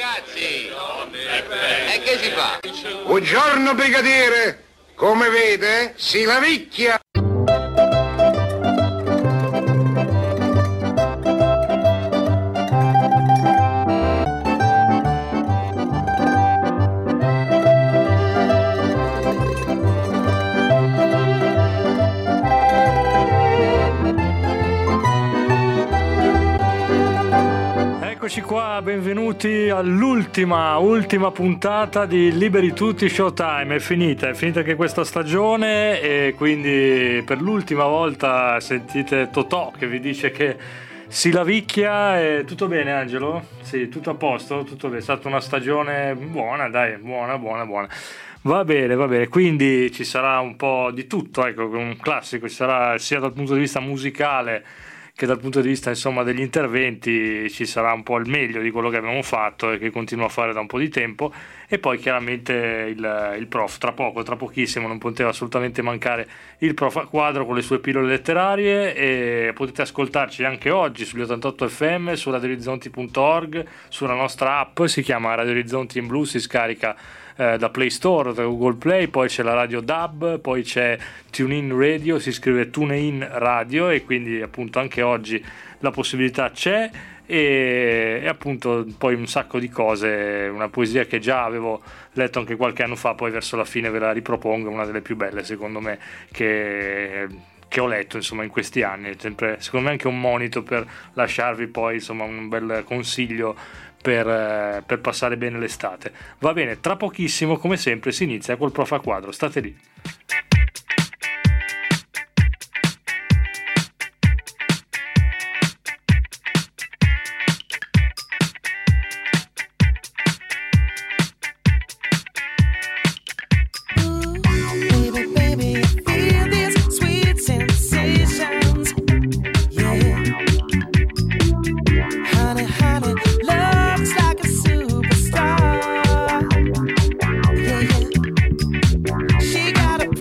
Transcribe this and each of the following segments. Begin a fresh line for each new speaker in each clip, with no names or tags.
ragazzi! E che si fa?
Buongiorno brigadiere! Come vede, si lavicchia!
Eccoci qua, benvenuti all'ultima puntata di Liberi Tutti Showtime. È finita anche questa stagione e quindi per l'ultima volta sentite Totò che vi dice che si lavicchia. E tutto bene, Angelo? Sì, tutto a posto? Tutto bene, è stata una stagione buona, dai, buona. Va bene, quindi ci sarà un po' di tutto, ecco, un classico, ci sarà sia dal punto di vista musicale che dal punto di vista insomma degli interventi ci sarà un po' il meglio di quello che abbiamo fatto e che continuo a fare da un po' di tempo, e poi chiaramente il prof, tra pochissimo non poteva assolutamente mancare il prof a quadro con le sue pillole letterarie, e potete ascoltarci anche oggi sugli 88 FM, su radioorizzonti.org, sulla nostra app, si chiama Radio Orizzonti in Blu, si scarica da Play Store, da Google Play, poi c'è la radio DAB, poi c'è TuneIn Radio, si scrive TuneIn Radio, e quindi appunto anche oggi la possibilità c'è, e appunto poi un sacco di cose, una poesia che già avevo letto anche qualche anno fa, poi verso la fine ve la ripropongo, una delle più belle secondo me che ho letto insomma in questi anni, sempre secondo me anche un monito per lasciarvi poi insomma un bel consiglio per passare bene l'estate. Va bene, tra pochissimo come sempre si inizia col prof a quadro, state lì.
She got a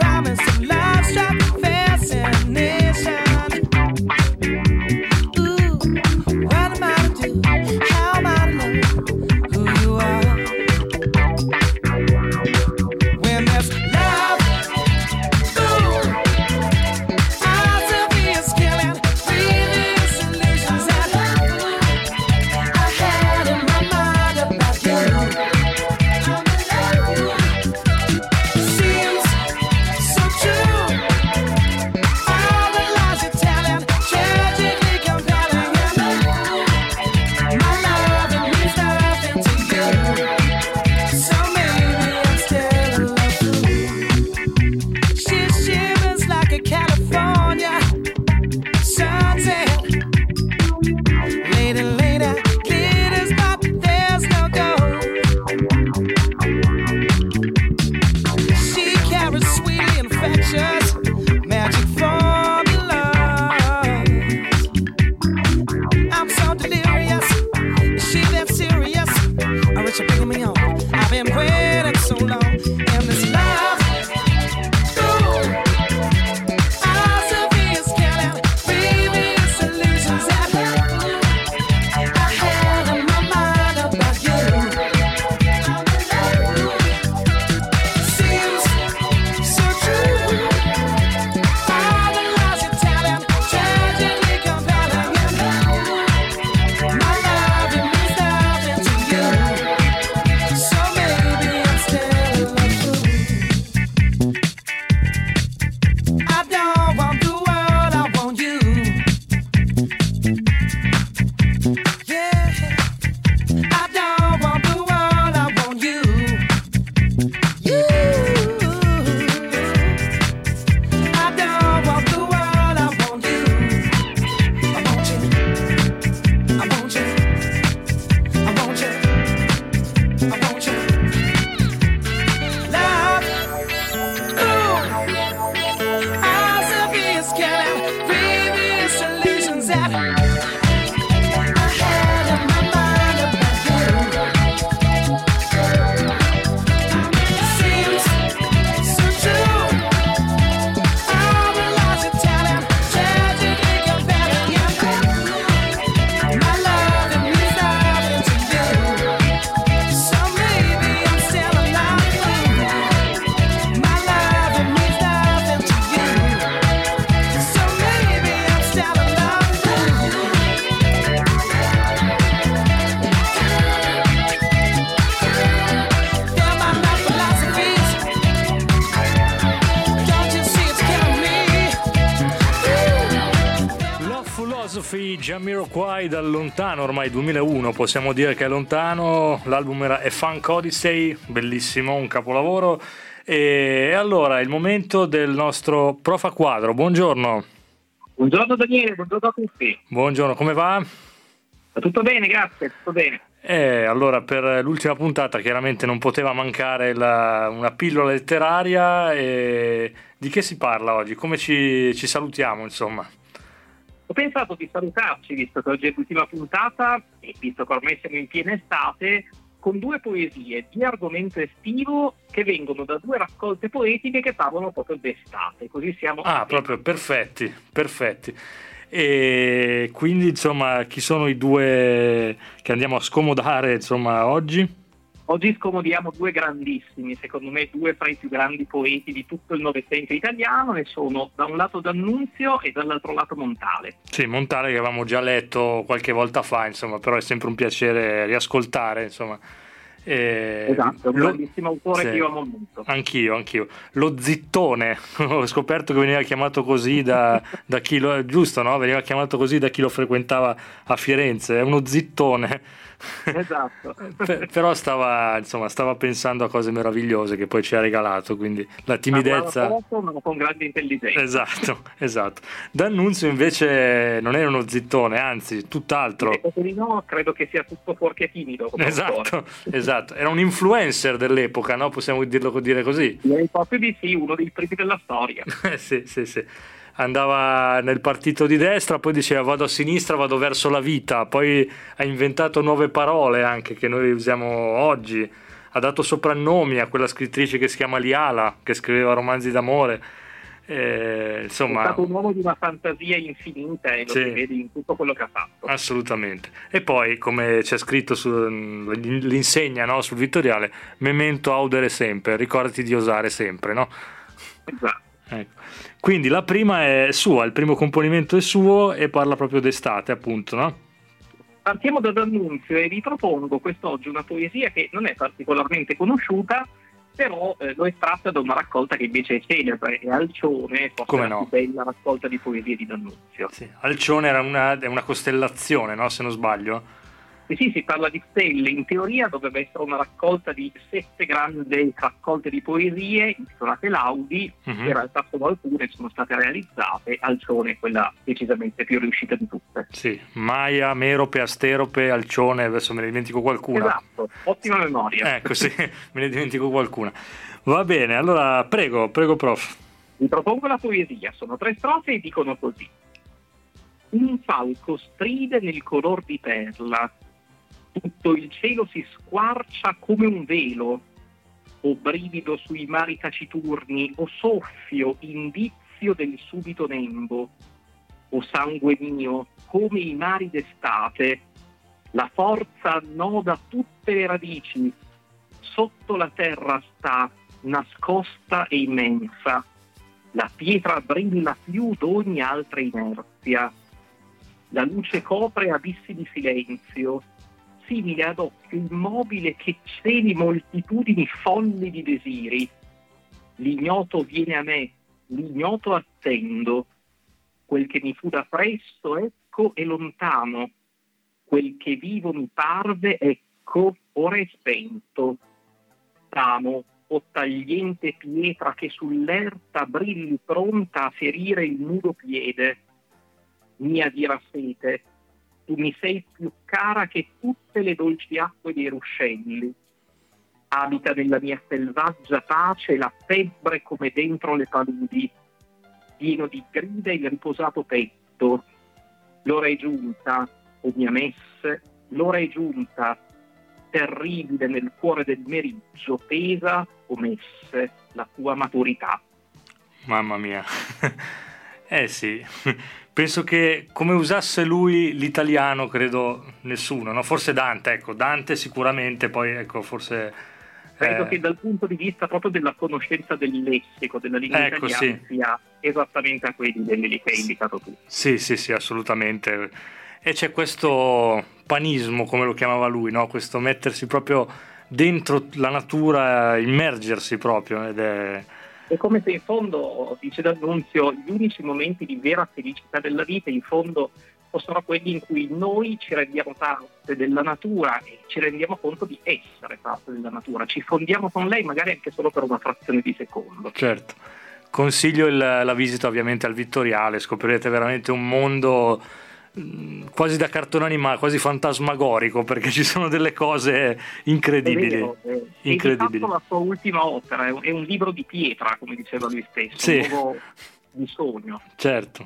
Jamiroquai dal lontano, ormai 2001, possiamo dire che è lontano. L'album è Funk Odyssey, bellissimo, un capolavoro. E allora è il momento del nostro Prof a Quadro. Buongiorno.
Buongiorno Daniele, buongiorno a tutti.
Buongiorno, come va?
Tutto bene, grazie, tutto bene.
Allora, per l'ultima puntata chiaramente non poteva mancare una pillola letteraria. E di che si parla oggi? Come ci salutiamo, insomma?
Ho pensato di salutarci, visto che oggi è l'ultima puntata e visto che ormai siamo in piena estate, con due poesie di argomento estivo che vengono da due raccolte poetiche che parlano proprio d'estate, così siamo...
proprio perfetti. E quindi, insomma, chi sono i due che andiamo a scomodare, insomma, oggi?
Oggi scomodiamo due grandissimi, secondo me due fra i più grandi poeti di tutto il Novecento italiano, e sono da un lato D'Annunzio e dall'altro lato Montale.
Sì, Montale che avevamo già letto qualche volta fa, insomma, però è sempre un piacere riascoltare, insomma.
Esatto, è un grandissimo autore,
sì,
che io amo molto.
Anch'io. Lo zittone, ho scoperto che veniva chiamato così da chi lo... giusto, no? Veniva chiamato così da chi lo frequentava a Firenze, è uno zittone.
Esatto.
Però stava pensando a cose meravigliose che poi ci ha regalato, quindi la timidezza...
Poco, ma con grande intelligenza.
Esatto. D'Annunzio invece non era uno zittone, anzi, tutt'altro.
No, credo che sia tutto fuorché timido.
Esatto. Era un influencer dell'epoca, no? Possiamo dire così.
Proprio di sì, uno dei primi della storia.
Sì. Andava nel partito di destra, poi diceva vado a sinistra, vado verso la vita, poi ha inventato nuove parole anche che noi usiamo oggi, ha dato soprannomi a quella scrittrice che si chiama Liala, che scriveva romanzi d'amore, insomma...
È stato un uomo di una fantasia infinita e lo si vede in tutto quello che ha fatto.
Assolutamente. E poi, come c'è scritto l'insegna, no, sul Vittoriale, memento audere sempre, ricordati di osare sempre, no?
Esatto.
Ecco. Quindi la prima è sua, il primo componimento è suo e parla proprio d'estate, appunto, no?
Partiamo da D'Annunzio e vi propongo quest'oggi una poesia che non è particolarmente conosciuta, però lo è tratta da una raccolta che invece è celebre, è Alcione, forse la più bella raccolta di poesie di D'Annunzio.
Sì. Alcione è una costellazione, no? Se non sbaglio.
Sì, si parla di stelle. In teoria dovrebbe essere una raccolta di 7 grandi raccolte di poesie intitolate Laudi, in realtà solo alcune sono state realizzate. Alcione è quella decisamente più riuscita di tutte. Sì,
Maia, Merope, Asterope, Alcione, adesso me ne dimentico qualcuna.
Esatto, ottima memoria.
Ecco, sì, me ne dimentico qualcuna. Va bene, allora prego prof.
Vi propongo la poesia, sono 3 strofe e dicono così. Un falco stride nel color di perla, tutto il cielo si squarcia come un velo, o brivido sui mari taciturni, o soffio, indizio del subito nembo, o sangue mio, come i mari d'estate, la forza annoda tutte le radici, sotto la terra sta, nascosta e immensa, la pietra brilla più d'ogni altra inerzia, la luce copre abissi di silenzio, simile ad occhio immobile che celi moltitudini folli di desiri. L'ignoto viene a me, l'ignoto attendo. Quel che mi fu da presto, ecco, è lontano. Quel che vivo mi parve, ecco, ora è spento. Tamo, o tagliente pietra che sull'erta brilli pronta a ferire il nudo piede. Mia dira sete, tu mi sei più cara che tutte le dolci acque dei ruscelli. Abita nella mia selvaggia pace la febbre come dentro le paludi, pieno di grida il riposato petto. L'ora è giunta, o mia messe, l'ora è giunta, terribile nel cuore del meriggio, pesa, o messe, la tua maturità.
Mamma mia. Sì, penso che come usasse lui l'italiano credo nessuno, no? Forse Dante, ecco, Dante sicuramente, poi ecco forse...
Credo che dal punto di vista proprio della conoscenza del lessico, della lingua italiana, sia esattamente a quei livelli che hai indicato tu.
Sì, assolutamente. E c'è questo panismo, come lo chiamava lui, no? Questo mettersi proprio dentro la natura, immergersi proprio, ed è...
È come se in fondo, dice D'Annunzio, gli unici momenti di vera felicità della vita in fondo o sono quelli in cui noi ci rendiamo parte della natura e ci rendiamo conto di essere parte della natura, ci fondiamo con lei magari anche solo per una frazione di secondo.
Certo, consiglio la visita ovviamente al Vittoriale, scoprirete veramente un mondo quasi da cartone animato, quasi fantasmagorico, perché ci sono delle cose incredibili.
È vero,
incredibili.
E di fatto la sua ultima opera è un libro di pietra, come diceva lui stesso,
sì.
un nuovo di sogno.
Certo.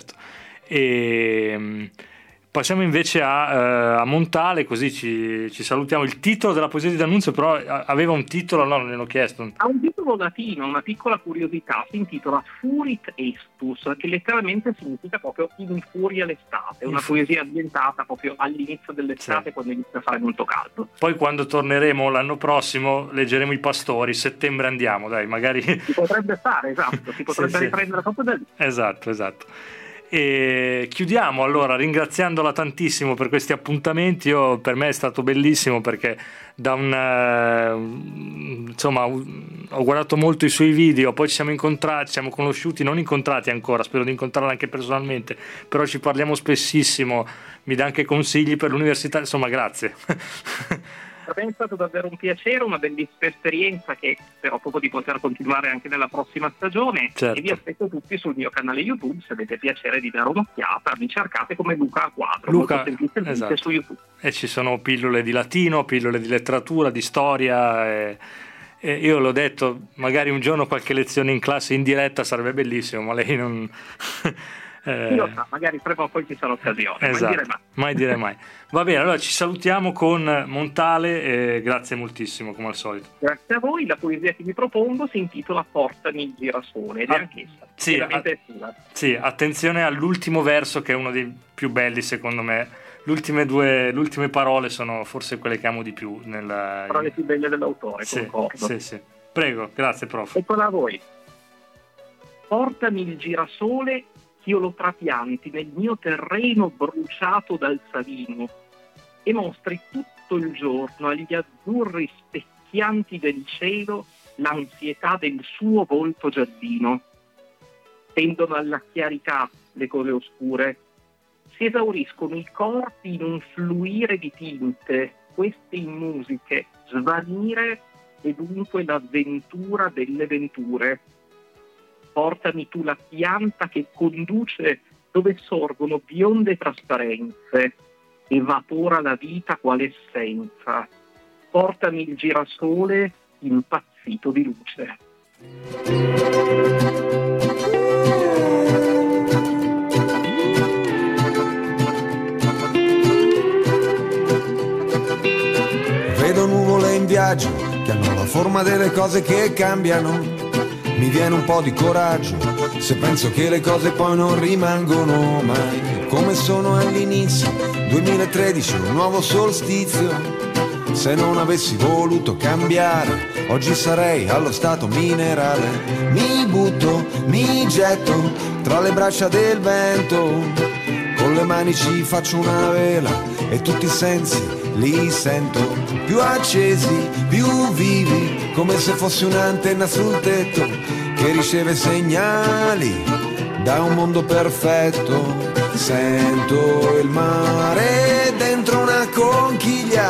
E passiamo invece a Montale, così ci salutiamo. Il titolo della poesia di D'Annunzio però aveva un titolo, no, non gliel'ho chiesto.
Ha un titolo latino, una piccola curiosità, si intitola Furit Estus, che letteralmente significa proprio infuria l'estate, una poesia ambientata proprio all'inizio dell'estate, sì, quando inizia a fare molto caldo.
Poi quando torneremo l'anno prossimo leggeremo I Pastori, settembre andiamo, dai, magari...
Si potrebbe fare, esatto, si potrebbe riprendere proprio da lì.
Esatto. E chiudiamo allora ringraziandola tantissimo per questi appuntamenti. Per me è stato bellissimo, perché insomma, ho guardato molto i suoi video, poi ci siamo incontrati, ci siamo conosciuti, non incontrati ancora, spero di incontrarla anche personalmente, però ci parliamo spessissimo, mi dà anche consigli per l'università, insomma, grazie.
Per me è stato davvero un piacere, una bellissima esperienza che spero proprio di poter continuare anche nella prossima stagione.
Certo.
E vi aspetto tutti sul mio canale YouTube, se avete piacere di dare un'occhiata, mi cercate come Luca a quadro, molto semplicemente, esatto, su YouTube.
E ci sono pillole di latino, pillole di letteratura, di storia, e io l'ho detto, magari un giorno qualche lezione in classe in diretta sarebbe bellissimo, ma lei non...
Chi lo sa, magari prima o poi ci sarà occasione.
Esatto, mai dire mai. Va bene, allora ci salutiamo con Montale e grazie moltissimo come al solito.
Grazie a voi. La poesia che vi propongo si intitola Portami il girasole ed è anch'essa veramente estiva.
Sì, attenzione all'ultimo verso, che è uno dei più belli secondo me. Le ultime parole sono forse quelle che amo di più.
Parole più belle dell'autore,
sì,
concordo.
Sì. Prego, grazie prof.
Eccola a voi. Portami il girasole, io lo trapianti nel mio terreno bruciato dal Savino e mostri tutto il giorno agli azzurri specchianti del cielo l'ansietà del suo volto giallino. Tendono alla chiarità le cose oscure, si esauriscono i corpi in un fluire di tinte, queste in musiche, svanire e dunque l'avventura delle venture. Portami tu la pianta che conduce dove sorgono bionde trasparenze, evapora la vita quale essenza. Portami il girasole impazzito di luce.
Vedo nuvole in viaggio che hanno la forma delle cose che cambiano. Mi viene un po' di coraggio se penso che le cose poi non rimangono mai come sono all'inizio. 2013, un nuovo solstizio. Se non avessi voluto cambiare, oggi sarei allo stato minerale. Mi butto, mi getto tra le braccia del vento. Con le mani ci faccio una vela e tutti i sensi li sento più accesi, più vivi, come se fossi un'antenna sul tetto che riceve segnali da un mondo perfetto. Sento il mare dentro una conchiglia,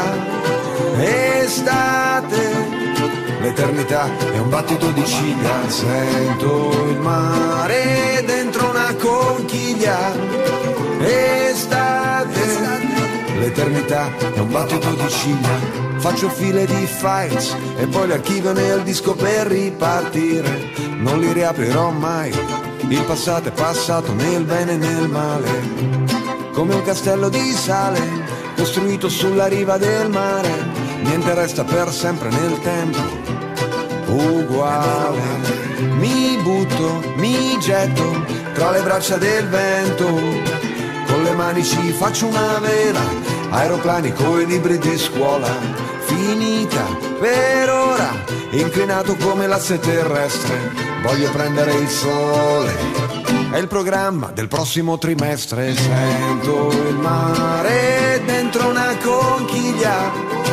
estate, l'eternità è un battito di ciglia. Sento il mare dentro una conchiglia, estate, l'eternità è un battito di ciglia. Faccio file di files e poi li archivio nel disco per ripartire. Non li riaprirò mai, il passato è passato nel bene e nel male. Come un castello di sale costruito sulla riva del mare, niente resta per sempre nel tempo uguale. Mi butto, mi getto tra le braccia del vento, con le mani ci faccio una vela, aeroplani coi libri di scuola. Finita per ora, inclinato come l'asse terrestre, voglio prendere il sole, è il programma del prossimo trimestre. Sento il mare dentro una conchiglia,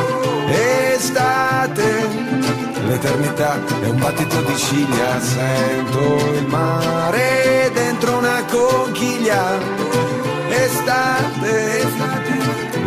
estate, l'eternità è un battito di ciglia. Sento il mare dentro una conchiglia, estate,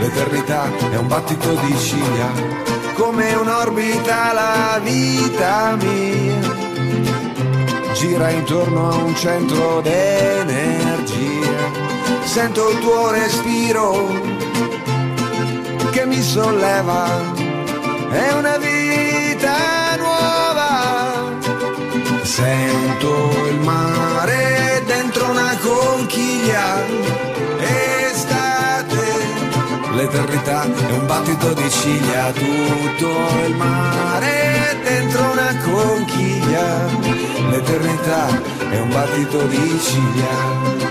l'eternità è un battito di ciglia, come un'orbita la vita mia, gira intorno a un centro d'energia, sento il tuo respiro che mi solleva, è una vita nuova, sento il mare dentro una conchiglia, estate, l'eternità è un battito di ciglia, tutto il mare dentro una conchiglia, l'eternità è un battito di ciglia.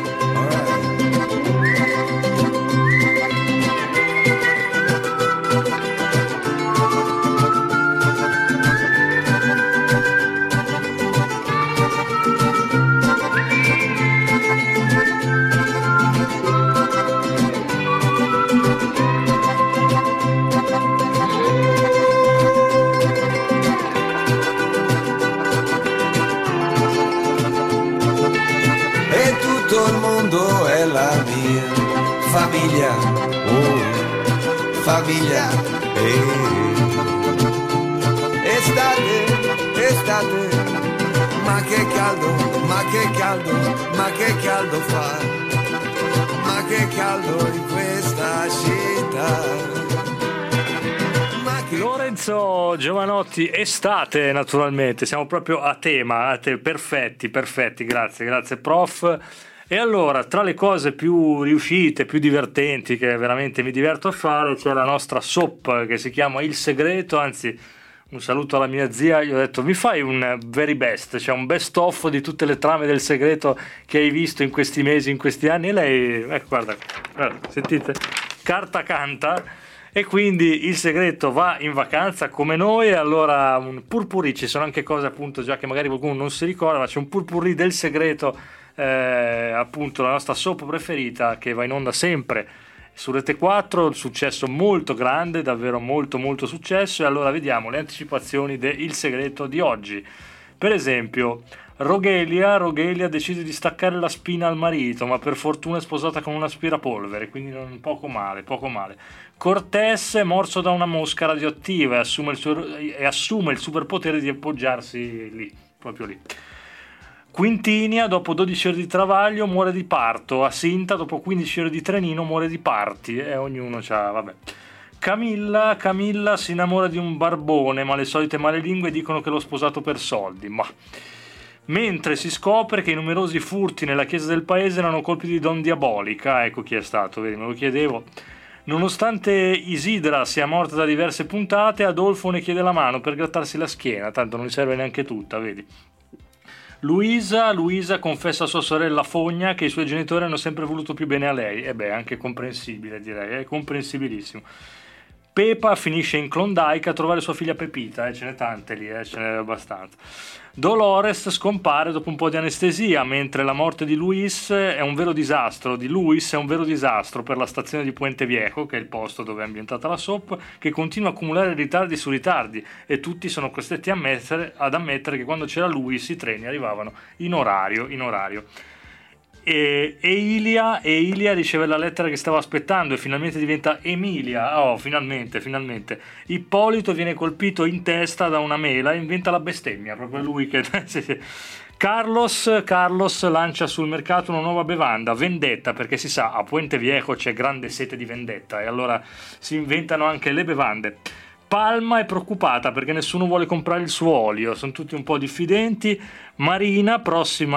È la mia famiglia, oh, famiglia, estate, estate, ma che caldo, ma che caldo, ma che caldo fa, ma che caldo in questa città.
Lorenzo Giovanotti, estate naturalmente, siamo proprio a tema, perfetti, grazie prof. E allora, tra le cose più riuscite, più divertenti, che veramente mi diverto a fare, c'è la nostra soap che si chiama Il Segreto, anzi un saluto alla mia zia, gli ho detto mi fai un very best, cioè un best of di tutte le trame del Segreto che hai visto in questi mesi, in questi anni, e lei, guarda, sentite, carta canta. E quindi Il Segreto va in vacanza come noi, e allora un purpurri, ci sono anche cose appunto già che magari qualcuno non si ricorda, ma c'è un purpurri del Segreto, appunto la nostra soap preferita che va in onda sempre su Rete 4, successo molto grande, davvero molto molto successo. E allora vediamo le anticipazioni di Il Segreto di oggi. Per esempio Rogelia decide di staccare la spina al marito, ma per fortuna è sposata con un aspirapolvere, quindi poco male. Cortés è morso da una mosca radioattiva e assume il superpotere di appoggiarsi lì, proprio lì. Quintinia dopo 12 ore di travaglio muore di parto, Asinta dopo 15 ore di trenino muore di parti, e ognuno c'ha, vabbè. Camilla si innamora di un barbone, ma le solite malelingue dicono che l'ho sposato per soldi, ma... Mentre si scopre che i numerosi furti nella chiesa del paese erano colpi di Don Diabolica, ecco chi è stato, vedi, me lo chiedevo. Nonostante Isidra sia morta da diverse puntate, Adolfo ne chiede la mano per grattarsi la schiena, tanto non gli serve neanche tutta, vedi. Luisa confessa a sua sorella Fogna che i suoi genitori hanno sempre voluto più bene a lei, e beh, anche comprensibile, direi, è comprensibilissimo. Pepa finisce in Klondike a trovare sua figlia Pepita, ce n'è tante lì, ce n'è abbastanza. Dolores scompare dopo un po' di anestesia, mentre la morte di Luis è un vero disastro per la stazione di Puente Viejo, che è il posto dove è ambientata la soap, che continua a accumulare ritardi su ritardi, e tutti sono costretti ad ammettere che quando c'era Luis i treni arrivavano in orario. E Ilia riceve la lettera che stava aspettando e finalmente diventa Emilia. Oh, finalmente. Ippolito viene colpito in testa da una mela e inventa la bestemmia, proprio lui che... Carlos lancia sul mercato una nuova bevanda, Vendetta, perché si sa, a Puente Viejo c'è grande sete di vendetta, e allora si inventano anche le bevande. Palma è preoccupata perché nessuno vuole comprare il suo olio, sono tutti un po' diffidenti. Mariana, prossima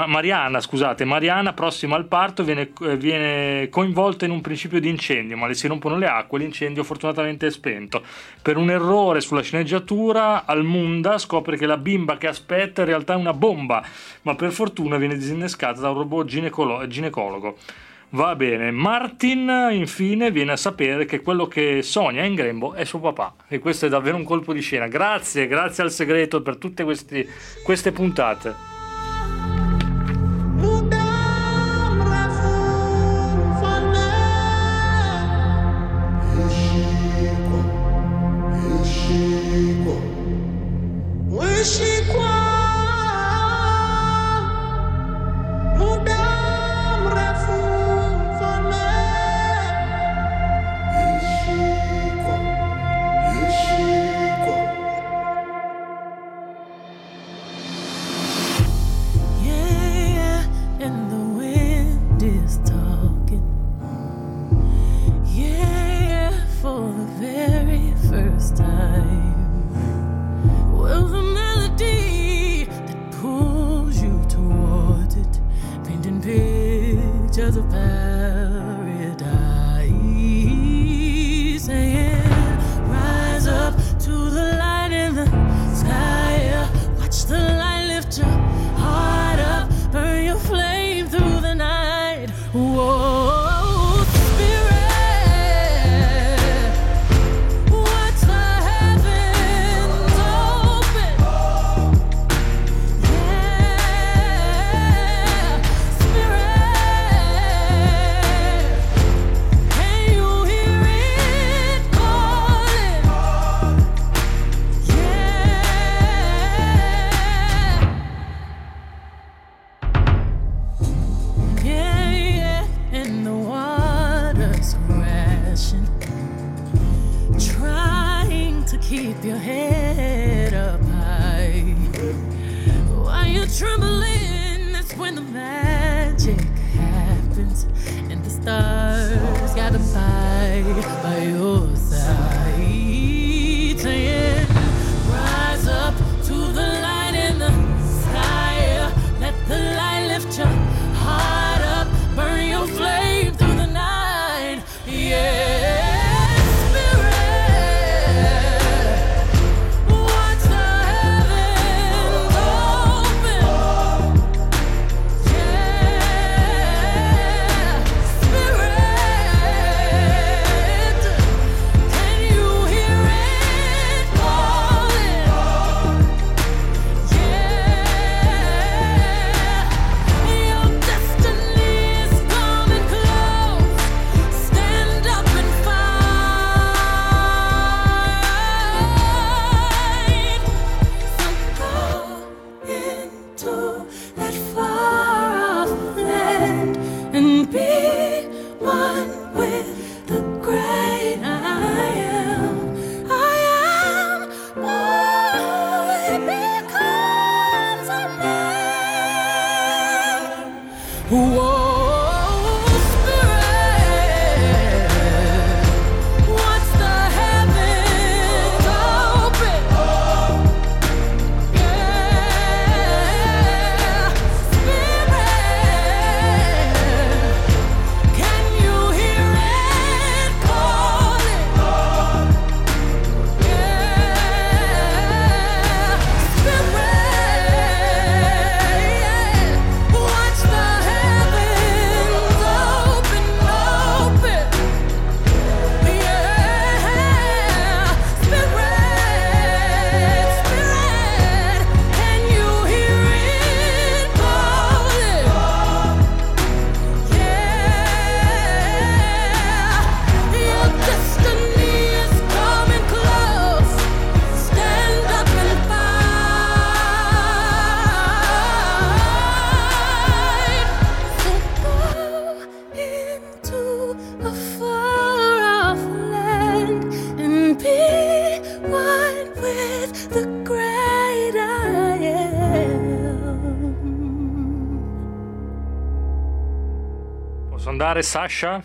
al parto, viene coinvolta in un principio di incendio, ma le si rompono le acque, l'incendio fortunatamente è spento. Per un errore sulla sceneggiatura, Almunda scopre che la bimba che aspetta in realtà è una bomba, ma per fortuna viene disinnescata da un robot ginecologo. Va bene, Martin infine viene a sapere che quello che sogna in grembo è suo papà, e questo è davvero un colpo di scena. Grazie al Segreto per tutte queste puntate.
of paradise, saying, rise up to the light in the sky. Watch the light lift your heart up, burn your flame through the night. Whoa. Keep your head up high. While you're trembling, that's when the magic happens, and the stars gotta by your side, saying, rise up to the light in the sky. Let the light lift your heart up, burn your flame through the night. Yeah.
Sasha?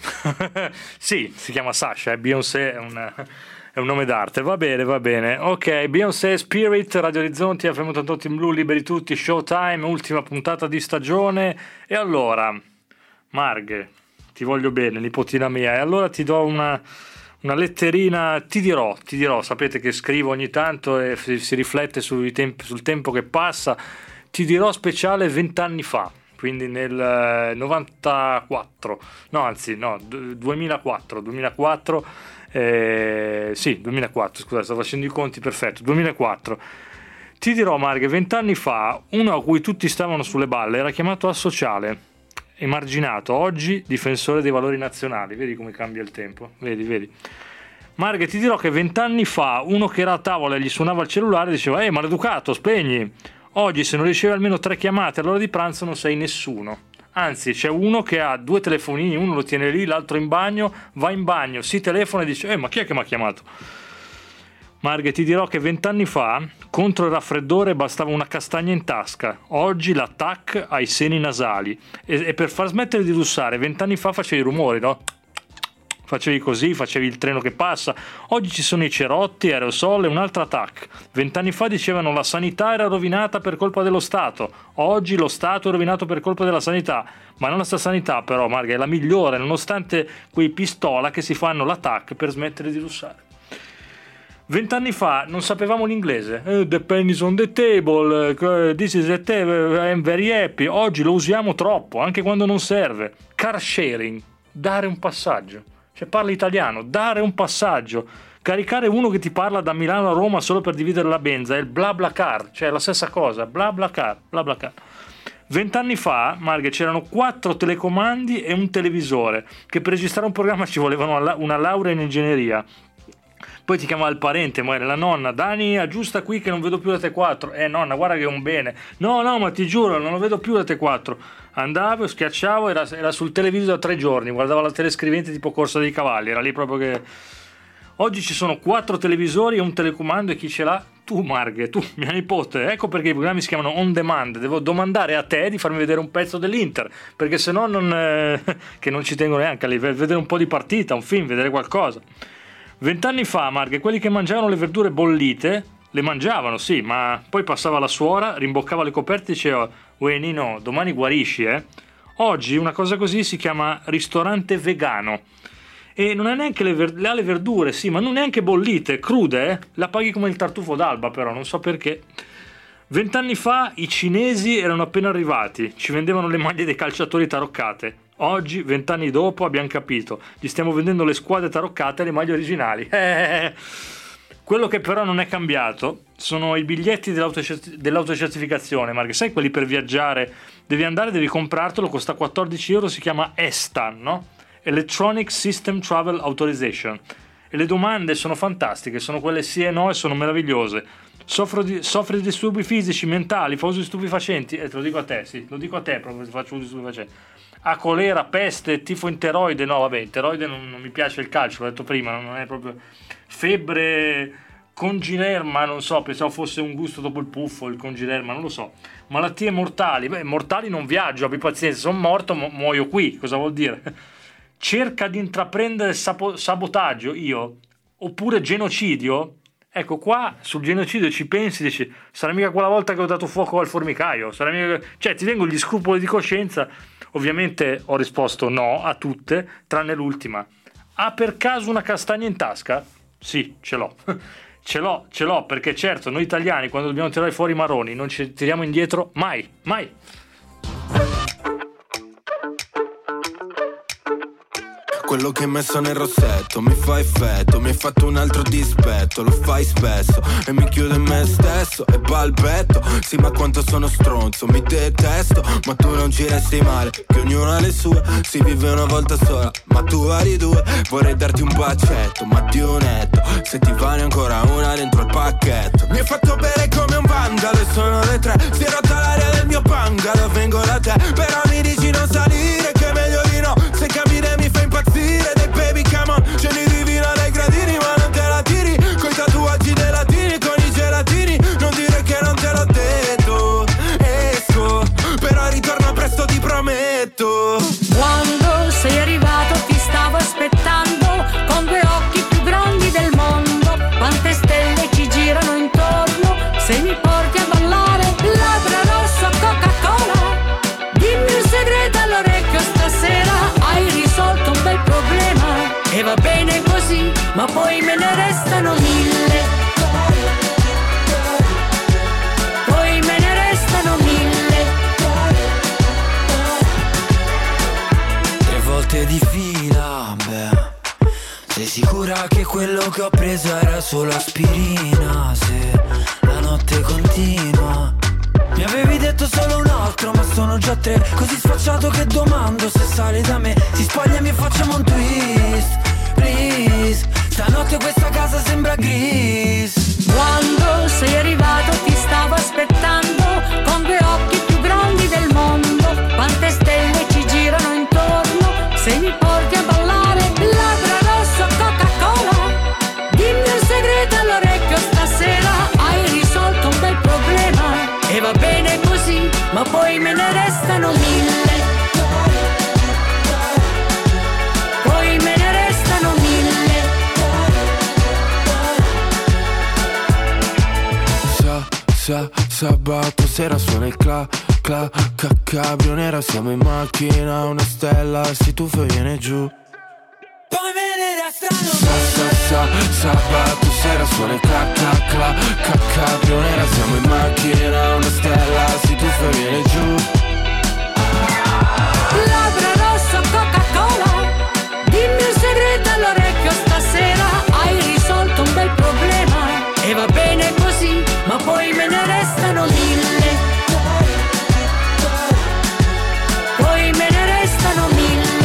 Sì, si chiama Sasha, Beyoncé è un nome d'arte, va bene. Ok, Beyoncé, Spirit, Radio Orizzonti, FM 88 in blu, liberi tutti, Showtime, ultima puntata di stagione. E allora, Marghe, ti voglio bene, nipotina mia, e allora ti do una letterina, ti dirò, sapete che scrivo ogni tanto e si riflette sul tempo che passa, ti dirò speciale 20 anni fa. Quindi nel 2004, scusa, sto facendo i conti, perfetto, 2004. Ti dirò, Marghe, 20 anni fa, uno a cui tutti stavano sulle balle era chiamato asociale, emarginato, oggi difensore dei valori nazionali. Vedi come cambia il tempo, vedi. Marghe, ti dirò che 20 anni fa, uno che era a tavola e gli suonava il cellulare diceva, maleducato, spegni. Oggi se non ricevi almeno 3 chiamate all'ora di pranzo non sei nessuno. Anzi, c'è uno che ha 2 telefonini, uno lo tiene lì, l'altro in bagno, va in bagno, si telefona e dice ma chi è che mi ha chiamato? Marghe, ti dirò che 20 anni fa contro il raffreddore bastava una castagna in tasca. Oggi l'attack ai seni nasali. E per far smettere di russare, 20 anni fa facevi i rumori, no? facevi così, facevi il treno che passa. Oggi ci sono i cerotti, aerosol e un'altra TAC. 20 anni fa dicevano la sanità era rovinata per colpa dello Stato. Oggi lo Stato è rovinato per colpa della sanità. Ma la nostra sanità però, Marga, è la migliore, nonostante quei pistola che si fanno la TAC per smettere di russare. 20 anni fa non sapevamo l'inglese. The pen is on the table, this is a table, I'm very happy. Oggi lo usiamo troppo, anche quando non serve. Car sharing, dare un passaggio. Cioè parla italiano, dare un passaggio. Caricare uno che ti parla da Milano a Roma solo per dividere la benza è il bla bla car, cioè la stessa cosa, bla bla car, bla bla car. 20 anni fa, Marghe, c'erano 4 telecomandi e un televisore, che per registrare un programma ci volevano una laurea in ingegneria. Poi ti chiamava il parente, muore la nonna, Dani aggiusta qui che non vedo più la T4. Nonna, guarda che è un bene. No, ma ti giuro, non lo vedo più la T4. Andavo, schiacciavo, era sul televisore da 3 giorni, guardava la telescrivente tipo Corsa dei Cavalli, era lì proprio che... Oggi ci sono 4 televisori e un telecomando, e chi ce l'ha? Tu, Marghe, tu, mia nipote. Ecco perché i programmi si chiamano on demand. Devo domandare a te di farmi vedere un pezzo dell'Inter, perché se no non... che non ci tengo neanche a vedere un po' di partita, un film, vedere qualcosa. 20 anni fa, Marghe, quelli che mangiavano le verdure bollite, le mangiavano, sì, ma poi passava la suora, rimboccava le coperte e diceva uè Nino, domani guarisci, eh? Oggi una cosa così si chiama ristorante vegano. E non è neanche le verdure, sì, ma non neanche bollite, crude, la paghi come il tartufo d'alba, però, non so perché. 20 anni fa i cinesi erano appena arrivati, ci vendevano le maglie dei calciatori taroccate. Oggi, 20 anni dopo, abbiamo capito, gli stiamo vendendo le squadre taroccate e le maglie originali. Quello che però non è cambiato sono i biglietti dell'autocertificazione, Marghe. Sai quelli per viaggiare? Devi andare, devi comprartelo, costa 14 euro, si chiama ESTA, no? Electronic System Travel Authorization. E le domande sono fantastiche, sono quelle sì e no e sono meravigliose. Soffri di disturbi fisici, mentali, fa uso di stupefacenti? Te lo dico a te, sì, lo dico a te proprio, faccio uso di stupefacenti. A colera, peste, tifo enteroide? No, vabbè, enteroide non mi piace il calcio, l'ho detto prima, non è proprio... Febbre, conginerma, non so, pensavo fosse un gusto dopo il puffo, il conginerma, non lo so. Malattie mortali? Beh, mortali non viaggio, abbi pazienza, sono morto, muoio qui, cosa vuol dire? Cerca di intraprendere sabotaggio, io? Oppure genocidio? Ecco, qua sul genocidio ci pensi, dici, sarà mica quella volta che ho dato fuoco al formicaio, sarà mica... Cioè, ti vengono gli scrupoli di coscienza. Ovviamente ho risposto no a tutte, tranne l'ultima. Ha per caso una castagna in tasca? Sì, ce l'ho. Ce l'ho, perché certo, noi italiani quando dobbiamo tirare fuori i marroni non ci tiriamo indietro mai.
Quello che hai messo nel rossetto mi fa effetto, mi hai fatto un altro dispetto, lo fai spesso e mi chiudo in me stesso e balbetto. Sì, ma quanto sono stronzo, mi detesto, ma tu non ci resti male, che ognuno ha le sue, si vive una volta sola, ma tu vari due. Vorrei darti un bacetto, ma di unetto, se ti vale ancora una dentro il pacchetto. Mi hai fatto bere come un vandalo e sono le 3, si è rotta l'aria del mio bungalow, vengo da te, però mi dici non salire, che è meglio di no, se camminare mi fa impazzire. Dei baby come on, scegli di vino dai gradini, ma non te la tiri, coi tatuaggi dei latini, con i gelatini, non dire che non te l'ho detto. Esco, però ritorno presto, ti prometto.
Quando sei arrivato ti stavo aspettando, con 2 occhi più grandi del mondo, quante stelle ci girano intorno, se mi porti a ballare, labbra rosso, Coca-Cola, dimmi un segreto all'orecchio stasera, hai risolto un bel problema e va bene così, ma poi me ne restano 1000. Poi me ne restano 1000.
3 volte di fila, beh, sei sicura che quello che ho preso era solo aspirina? Se la notte continua. Mi avevi detto solo un altro, ma sono già 3, così sfacciato che domando se sali da me. Ti spogliami e facciamo un twist, please. Stanotte questa casa sembra gris.
Quando sei arrivato ti stavo aspettando, con 2 occhi più grandi del mondo, quante stelle ci girano intorno, se mi porti a ballare, labbra rosso, Coca-Cola, dimmi un segreto all'orecchio stasera, hai risolto un bel problema e va bene così, ma poi me ne restano 1000. Poi me ne restano
Sabato sera suona il cabrio nera, siamo in macchina, una stella si tuffa e viene giù.
Poi me ne restano.
Sabato sera suona il cabrio nera, siamo in macchina, una stella si tuffa e viene giù.
Labbra rosso, Coca-Cola, dimmi un segreto all'orecchio stasera. Hai risolto un bel problema e va bene così, ma poi me ne restano mille. Poi me ne restano mille.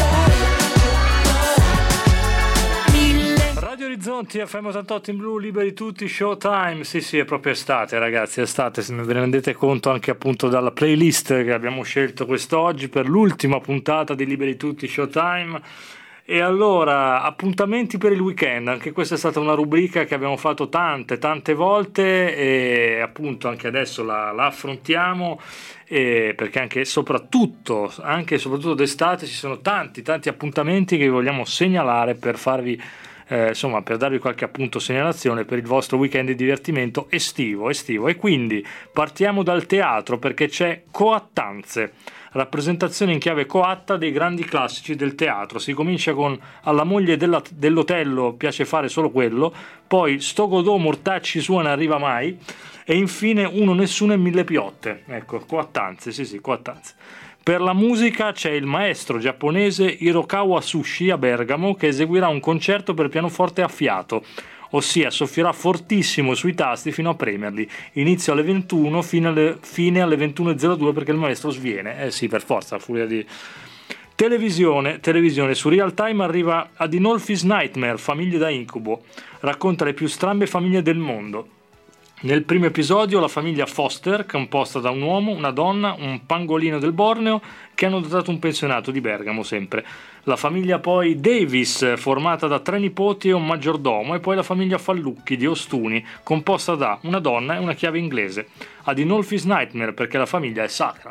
Radio Orizzonti, FM 88 in blu, liberi tutti, Showtime. Sì, è proprio estate, ragazzi, estate, se ve ne rendete conto anche appunto dalla playlist che abbiamo scelto quest'oggi per l'ultima puntata di Liberi tutti, Showtime. E allora, appuntamenti per il weekend, anche questa è stata una rubrica che abbiamo fatto tante volte e appunto anche adesso la affrontiamo, perché anche soprattutto d'estate ci sono tanti appuntamenti che vi vogliamo segnalare per farvi per darvi qualche appunto segnalazione per il vostro weekend di divertimento estivo. E quindi partiamo dal teatro, perché c'è Coattanze, rappresentazione in chiave coatta dei grandi classici del teatro. Si comincia con Alla moglie dell'Otello piace fare solo quello, poi Sto Godot mortacci suona arriva mai, e infine Uno nessuno e mille piotte. Ecco, Coattanze, sì, Coattanze. Per la musica c'è il maestro giapponese Hirokawa Sushi a Bergamo, che eseguirà un concerto per pianoforte a fiato, ossia soffierà fortissimo sui tasti fino a premerli. Inizio alle 21, fine alle 21.02, perché il maestro sviene. Sì, per forza, a furia di... Televisione, su Real Time arriva Adinolfi's Nightmare, famiglie da incubo. Racconta le più strambe famiglie del mondo. Nel primo episodio la famiglia Foster, composta da un uomo, una donna, un pangolino del Borneo, che hanno dotato un pensionato di Bergamo sempre. La famiglia poi Davis, formata da 3 nipoti e un maggiordomo, e poi la famiglia Fallucchi di Ostuni, composta da una donna e una chiave inglese. Adinolfi's Nightmare, perché la famiglia è sacra.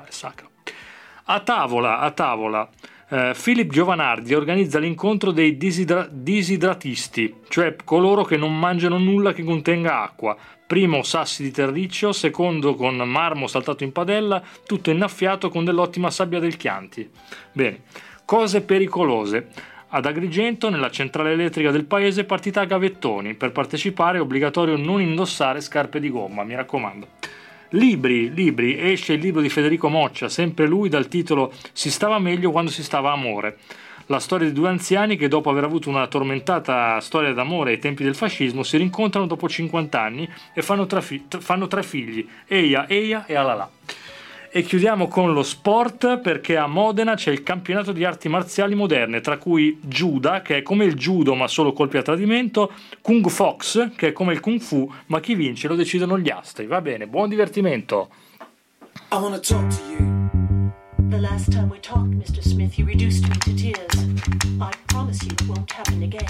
A tavola. Philip Giovanardi organizza l'incontro dei disidratisti, cioè coloro che non mangiano nulla che contenga acqua. Primo sassi di terriccio, secondo con marmo saltato in padella, tutto innaffiato con dell'ottima sabbia del Chianti. Bene, cose pericolose. Ad Agrigento, nella centrale elettrica del paese, partita a gavettoni. Per partecipare è obbligatorio non indossare scarpe di gomma, mi raccomando. Libri, esce il libro di Federico Moccia, sempre lui, dal titolo Si stava meglio quando si stava amore. La storia di 2 anziani che, dopo aver avuto una tormentata storia d'amore ai tempi del fascismo, si rincontrano dopo 50 anni e fanno 3 figli, Eia e Alala. E chiudiamo con lo sport, perché a Modena c'è il campionato di arti marziali moderne, tra cui Juda, che è come il judo ma solo colpi a tradimento, Kung Fox, che è come il Kung Fu, ma chi vince lo decidono gli astri. Va bene, buon divertimento.
I wanna talk to you.
The last time we talked, Mr. Smith, you reduced me to tears. I promise you it won't happen again.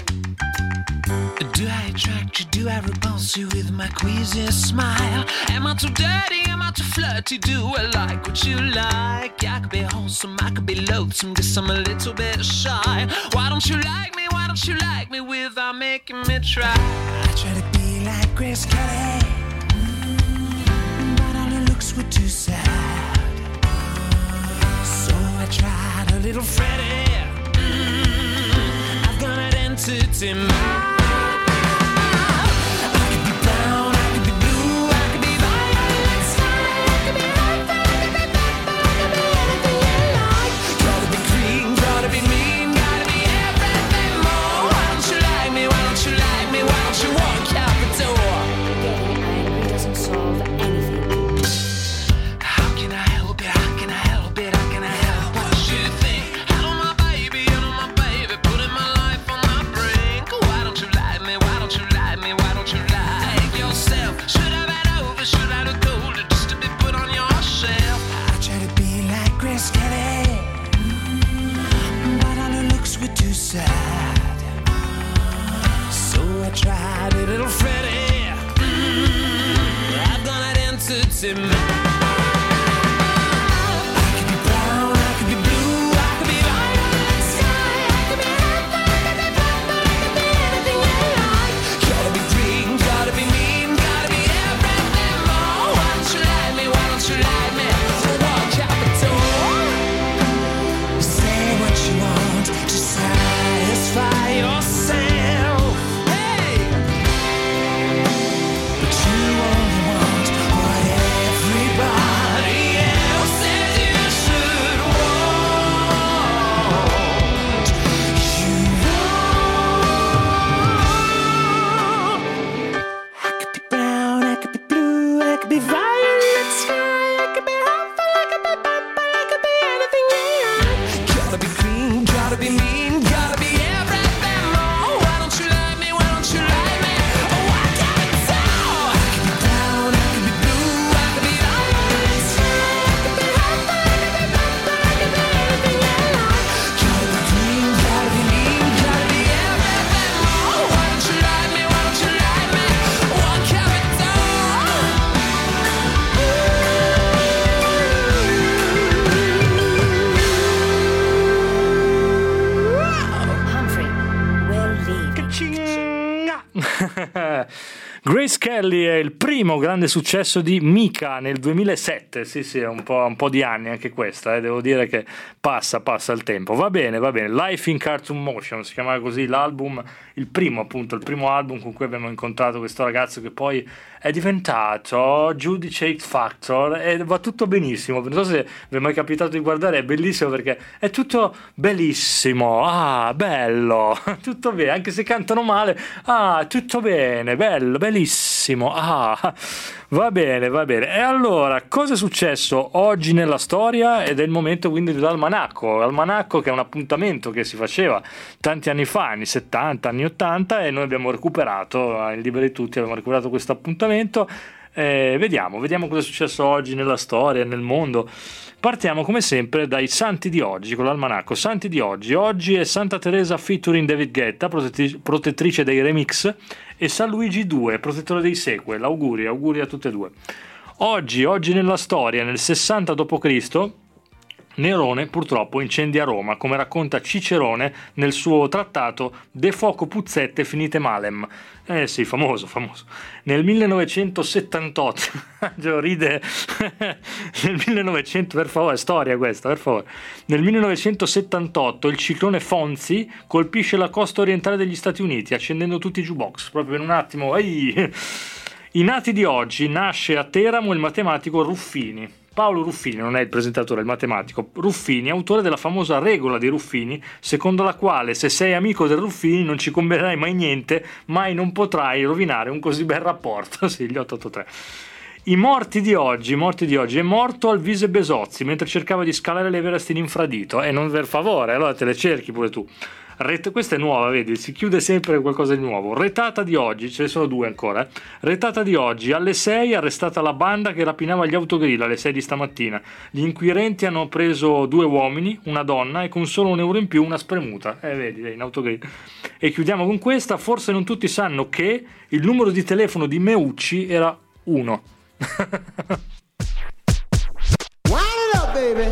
Do I attract you? Do I repulse you with my queasy smile? Am I too dirty? Am I too flirty? Do I like what you like? I could be wholesome, I could be loathsome, guess I'm a little bit shy. Why don't you like me? Why don't you like me without making me try? I try to be like Grace Kelly, but all her looks were too sad. So I tried a little Freddie. I've got an entity mind. Tried a little Freddie. I've done it into me. I could be brown, I could be blue, I could be violet sky, I could be anything, I could be anything you like. Gotta be green, gotta be mean, gotta be everything more.
Grace Kelly è il primo grande successo di Mika nel 2007. Sì, è un po' di anni anche questa, devo dire che passa il tempo. Va bene. Life in Cartoon Motion si chiamava così l'album, il primo album con cui abbiamo incontrato questo ragazzo che poi è diventato giudice X Factor e va tutto benissimo. Non so se vi è mai capitato di guardare, è bellissimo perché è tutto bellissimo, bello, tutto bene, anche se cantano male, tutto bene, bello, bellissimo, va bene. E allora, cosa è successo oggi nella storia? Ed è il momento quindi dell'almanacco, che è un appuntamento che si faceva tanti anni fa, anni 70, anni 80, e noi abbiamo recuperato, in Liberi Tutti abbiamo recuperato questo appuntamento. Vediamo cosa è successo oggi nella storia, nel mondo. Partiamo come sempre dai santi di oggi, con l'almanacco. Santi di oggi è Santa Teresa featuring David Guetta, protettrice dei remix, e San Luigi II, protettore dei sequel. Auguri a tutte e due. Oggi nella storia, nel 60 d.C., Nerone purtroppo incendia Roma, come racconta Cicerone nel suo trattato De Foco Puzzette finite malem. Sì, famoso. Nel 1978, ride, nel 1900, per favore, storia questa, per favore. Nel 1978 il ciclone Fonzi colpisce la costa orientale degli Stati Uniti, accendendo tutti i jukebox, proprio in un attimo. I nati di oggi, nasce a Teramo il matematico Ruffini. Paolo Ruffini, non è il presentatore, è il matematico. Ruffini, autore della famosa regola di Ruffini, secondo la quale se sei amico del Ruffini non ci combinerai mai niente, mai non potrai rovinare un così bel rapporto. Sì, gli 883. I morti di oggi, è morto Alvise Besozzi mentre cercava di scalare l'Everest in infradito. Non per favore, allora te le cerchi pure tu. Questa è nuova, vedi, si chiude sempre con qualcosa di nuovo. Retata di oggi, ce ne sono due ancora. Retata di oggi, alle 6 arrestata la banda che rapinava gli autogrill alle 6 di stamattina. Gli inquirenti hanno preso 2 uomini, una donna e con solo €1 in più una spremuta. Vedi, in autogrill. E chiudiamo con questa, forse non tutti sanno che il numero di telefono di Meucci era 1.
Wind it up, baby.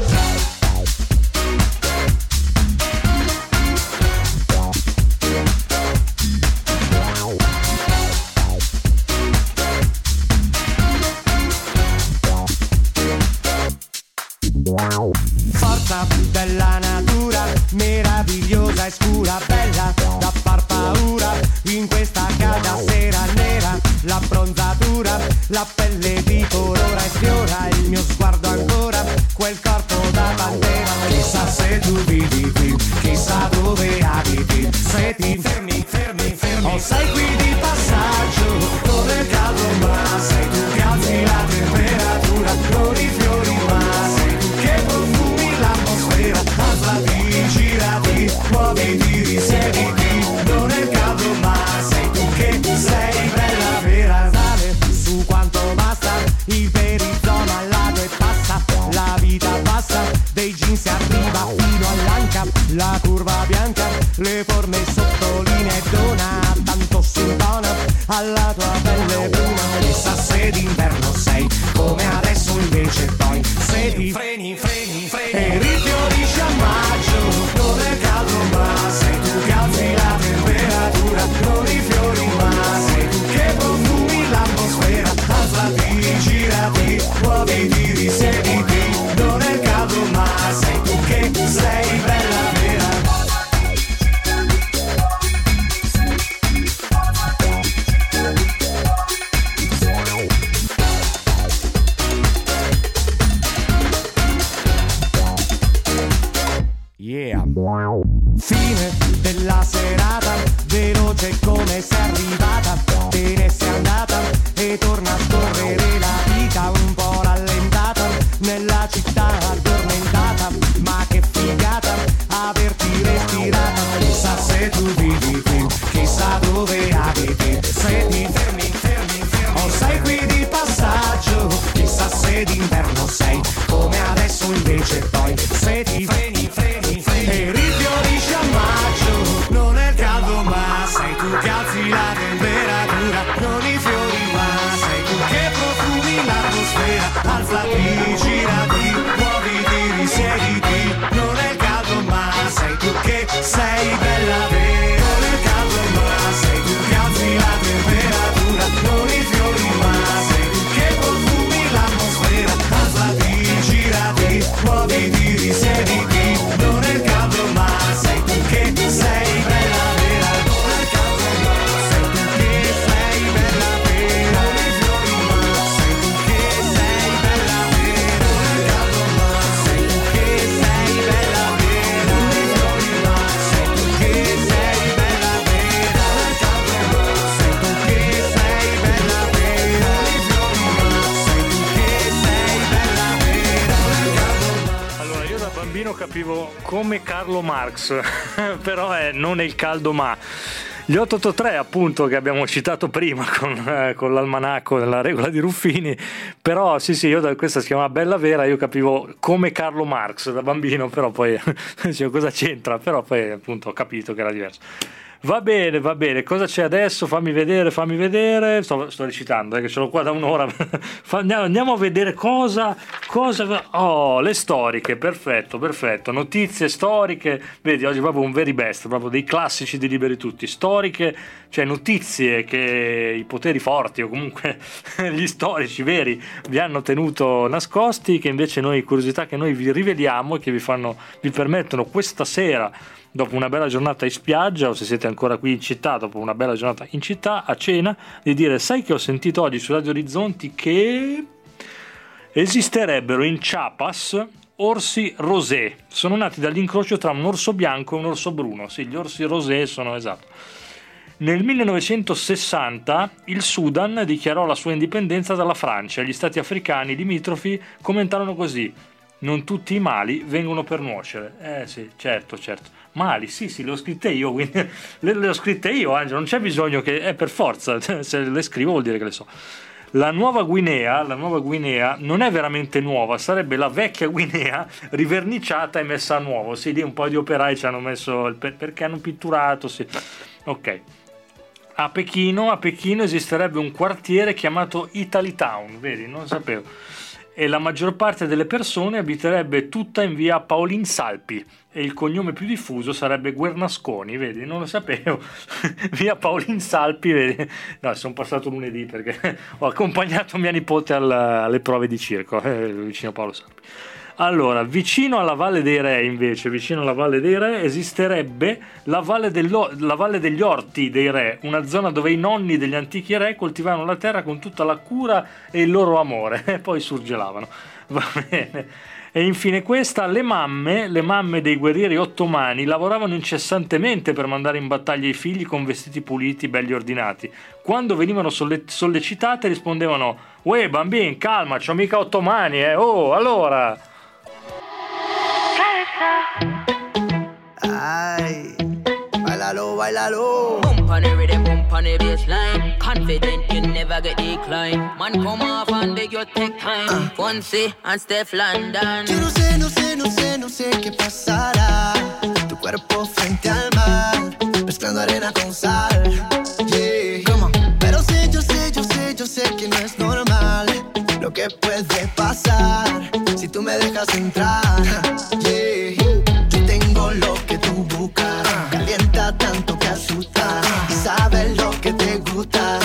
Forza della natura, meravigliosa e scura, bella da far paura, in questa calda sera nera, l'abbronzatura, la pelle di colora e sfiora il mio sguardo ancora, quel corpo da pantera. Chissà se tu vivi qui, chissà dove abiti, se ti fermi, o sei qui di passaggio, con il caldo ma sei tu che alzi la temperatura, con i fiori ma sei tu che profumi l'atmosfera, alzati, girati, muoviti, risiediti, non è caldo ma sei tu che sei bella vera. Sale su quanto basta, il perizoma al lago e passa, la vita passa, dei jeans si arriva fino all'anca, la curva bianca, le forme sottolinea e dona, tanto si intona alla tua pelle bruna. Chissà se d'inverno sei come adesso invece poi, se ti freni e rifiorisci a maggio, non è caldo ma sei tu che alzi la temperatura, non i fiori ma sei tu che profumi l'atmosfera, alzati, girati, muoviti, risiediti, non è caldo ma sei tu che sei bella vera. Yeah. Fine della serata, veloce come sei arrivata, te ne sei andata e torna a scorrere la vita un po' rallentata, nella città addormentata, ma che figata averti respirata. Chissà se tu vivi qui, chissà dove abiti, se ti fermi, o sei qui di passaggio, chissà se d'inverno sei come adesso invece poi, se ti freni e rifiorisci a maggio, non è caldo ma sei tu che alzi la temperatura, non i fiori ma sei tu che profumi l'atmosfera, alzati, girati, muoviti, risiediti, non è caldo ma sei tu che sei bella vera, non è caldo ma sei tu che alzi la temperatura, non i fiori
capivo come Carlo Marx, però non è il caldo ma. Gli 883 appunto che abbiamo citato prima con l'almanacco della regola di Ruffini, però sì io questa si chiama Bella Vera, io capivo come Carlo Marx da bambino, però poi cioè, cosa c'entra, però poi appunto ho capito che era diverso. Va bene, cosa c'è adesso? Fammi vedere, sto recitando, che ce l'ho qua da un'ora. Andiamo a vedere cosa. Oh, le storiche, perfetto, notizie storiche, vedi, oggi proprio un very best, proprio dei classici di Liberi Tutti, storiche, cioè notizie che i poteri forti o comunque gli storici veri vi hanno tenuto nascosti, che invece curiosità che noi vi riveliamo e che vi permettono questa sera, dopo una bella giornata in spiaggia, o se siete ancora qui in città, dopo una bella giornata in città, a cena, di dire: sai che ho sentito oggi su Radio Orizzonti che esisterebbero in Chiapas orsi rosé. Sono nati dall'incrocio tra un orso bianco e un orso bruno. Sì, gli orsi rosé sono esatto. Nel 1960 il Sudan dichiarò la sua indipendenza dalla Francia e gli stati africani limitrofi commentarono così: non tutti i mali vengono per nuocere. Sì, certo. Mali, sì, le ho scritte io, quindi le ho scritte io, Angelo, non c'è bisogno che per forza, se le scrivo vuol dire che le so. La Nuova Guinea non è veramente nuova, sarebbe la vecchia Guinea riverniciata e messa a nuovo. Sì, lì un po' di operai ci hanno messo perché hanno pitturato, sì. Ok. A Pechino esisterebbe un quartiere chiamato Italy Town, vedi, non sapevo. E la maggior parte delle persone abiterebbe tutta in via Paolin Salpi e il cognome più diffuso sarebbe Guernasconi, vedi, non lo sapevo. Via Paolin Salpi, vedi. No, sono passato lunedì perché ho accompagnato mia nipote alle prove di circo vicino a Paolo Salpi. Allora, vicino alla Valle dei Re invece, esisterebbe la Valle degli Orti dei Re, una zona dove i nonni degli antichi re coltivavano la terra con tutta la cura e il loro amore e poi surgelavano. Va bene. E infine questa, le mamme dei guerrieri ottomani lavoravano incessantemente per mandare in battaglia i figli con vestiti puliti, belli ordinati. Quando venivano sollecitate rispondevano: uè bambini, calma, c'ho mica ottomani, oh, allora...
Ay, bailalo. Bump on the rhythm, bump on the bassline. Confident you never get decline. Man come off and beg you take time. Fonsi and Steph London. Yo no sé qué pasará. Tu cuerpo frente al mar, mezclando arena con sal. Yeah, come on. Pero yo sé que no es normal lo que puede pasar si tú me dejas entrar. Yeah. Lo que tú buscas, calienta tanto que asusta, y sabes lo que te gusta,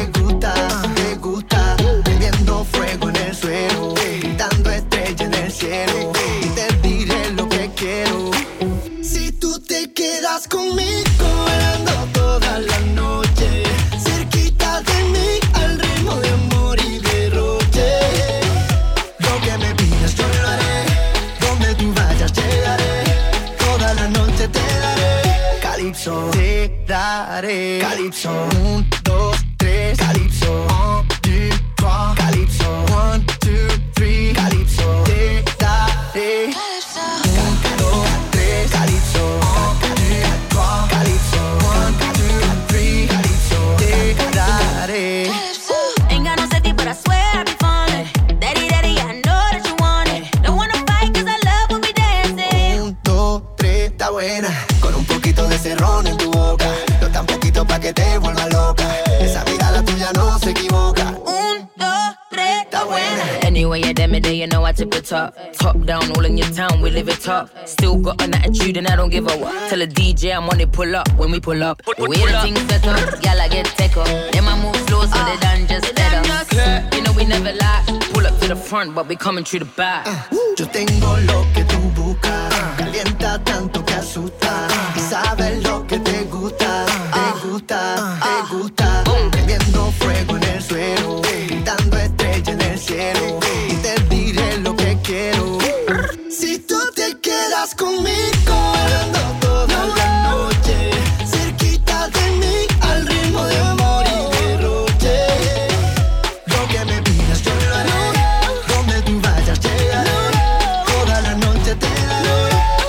prendiendo fuego en el suelo, pintando estrella en el cielo, y te diré lo que quiero. Si tú te quedas conmigo, bailando toda la noche, cerquita de mí, al ritmo de amor y derroche. Lo que me pidas yo lo haré, donde tú vayas llegaré. La noche te daré Calypso, te daré Calypso, 1, 2, 3 Calypso, 1, 2, 3 Calypso, 1, 2, 3 Calypso, te daré Calypso, 1, 2, 3 Calypso, 1, 2, 3 Calypso, 1, 2, 3 Calypso, te daré Calypso. Ain't got no safety but I swear I be falling. Daddy, I know that you want it. Don't wanna fight cause I love when we dancing. 1, 2, 3 está buena, con un poquito de cerrón en tu boca, no tan poquito pa' que te vuelva loca, esa mirada tuya no se equivoca. 1, 2, 3 está buena. Anyway, you damn it, you know I tip it top. Top down, all in your town, we live it top. Still got an attitude and I don't give a what. Tell a DJ I'm on it, pull up when we pull up. The way the things set up, y'all I get tech up. Then I move slow so they done just better. You know we never lie. Pull up to the front, but we coming through the back. Yo tengo lo que tú buscas, calienta tanto que asusta, y sabes lo que te gusta, prendiendo fuego en el suelo, pintando estrella en el cielo, y te diré lo que quiero. Si tú te quedas conmigo, bailando toda la noche, cerquita de mí, al ritmo de amor y derroche. Lo que me pidas yo lo haré, donde tú vayas llegaré, toda la noche te daré.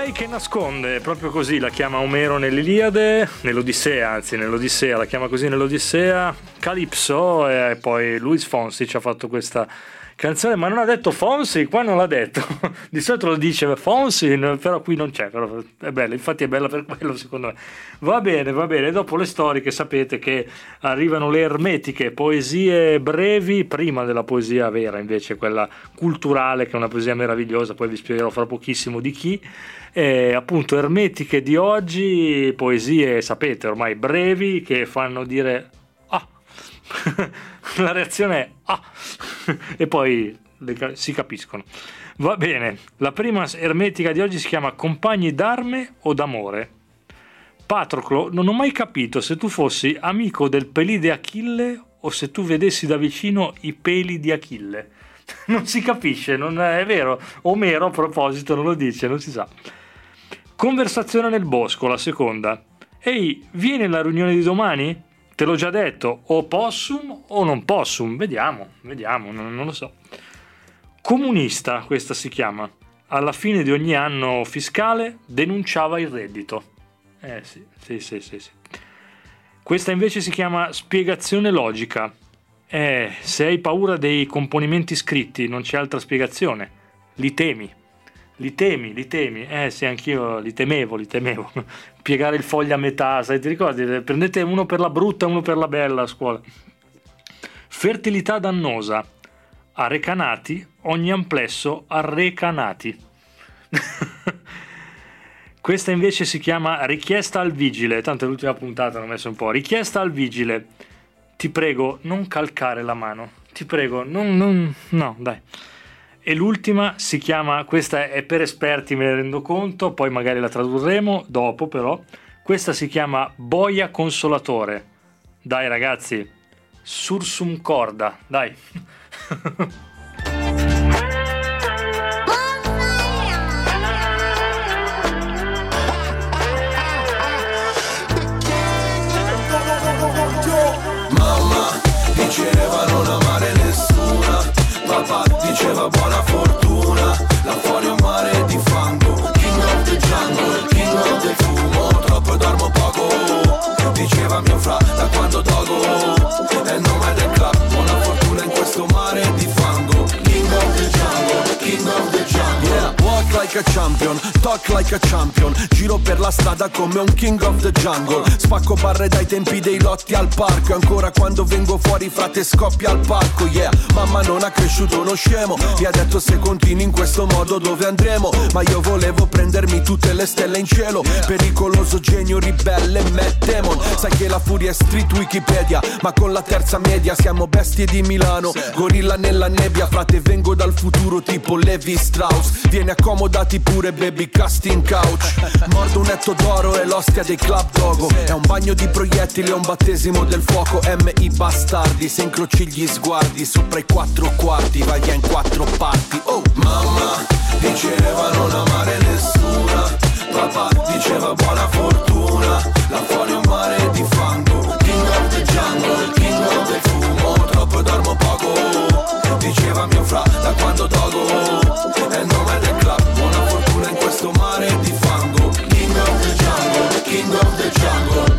Lei che nasconde, proprio così la chiama Omero nell'Iliade, nell'Odissea la chiama così nell'Odissea, Calypso, e poi Luis Fonsi ci ha fatto questa canzone, ma non ha detto Fonsi, qua non l'ha detto, di solito lo dice Fonsi, però qui non c'è, però è bella, infatti è bella per quello secondo me. Va bene, dopo le storiche sapete che arrivano le ermetiche, poesie brevi, prima della poesia vera invece, quella culturale che è una poesia meravigliosa, poi vi spiegherò fra pochissimo di chi. Appunto ermetiche di oggi, poesie sapete ormai brevi che fanno dire ah. La reazione è ah. E poi si capiscono. Va bene, la prima ermetica di oggi si chiama Compagni d'arme o d'amore. Patroclo, non ho mai capito se tu fossi amico del pelide Achille o se tu vedessi da vicino i peli di Achille. Non si capisce, non è vero. Omero a proposito non lo dice, non si sa. Conversazione nel bosco, la seconda. Ehi, vieni alla riunione di domani? Te l'ho già detto, o possum o non possum, vediamo, non lo so. Comunista, questa si chiama. Alla fine di ogni anno fiscale denunciava il reddito. Sì. Questa invece si chiama spiegazione logica. Se hai paura dei componimenti scritti non c'è altra spiegazione. Li temi. Sì, anch'io li temevo. Piegare il foglio a metà, sai, ti ricordi? Prendete uno per la brutta e uno per la bella a scuola. Fertilità dannosa. Arrecanati, ogni amplesso arrecanati. Questa invece si chiama richiesta al vigile. Tanto è l'ultima puntata, l'ho messo un po'. Richiesta al vigile. Ti prego, non calcare la mano. Ti prego, no, dai. E l'ultima si chiama, questa è per esperti, me ne rendo conto, poi magari la tradurremo dopo però. Questa si chiama boia consolatore. Dai ragazzi, sursum corda, dai.
Mamma diceva non amare nessuna, papà diceva buona fortuna, là fuori un mare di fango, king of the jungle, king of the fumo, troppo dormo poco, diceva mio fra da quando togo, è il nome del club, buona fortuna in questo mare di fango, king of the jungle, king of the jungle, yeah, walk like a champion, talk like a champion, giro per la strada come un king of the jungle, spacco barre dai tempi dei lotti al parco, e ancora quando vengo fuori frate scoppia al palco, yeah, mamma non ha cresciuto uno scemo, mi ha detto se continui in questo modo dove andremo, ma io volevo prendermi tutte le stelle in cielo, pericoloso genio ribelle Matt Damon, sai che la furia è street Wikipedia, ma con la terza media siamo bestie di Milano, gorilla nella nebbia, frate vengo dal futuro tipo Levi Strauss, vieni accomodati pure baby casting couch, mordo un netto d'oro e l'ostia dei club dogo, è un bagno di proiettili, è un battesimo del fuoco, M.I. bastardi, se incroci gli sguardi sopra i 4 quarti, vai via in 4 parti, oh mamma diceva non amare nessuna, papà diceva buona fortuna, là fuori un mare di fango, king of the jungle, king of the fumo, troppo dormo poco, diceva mio fra da quando togo, è il nome del club, buona fortuna in questo mare di fango, king of the jungle, king of the jungle.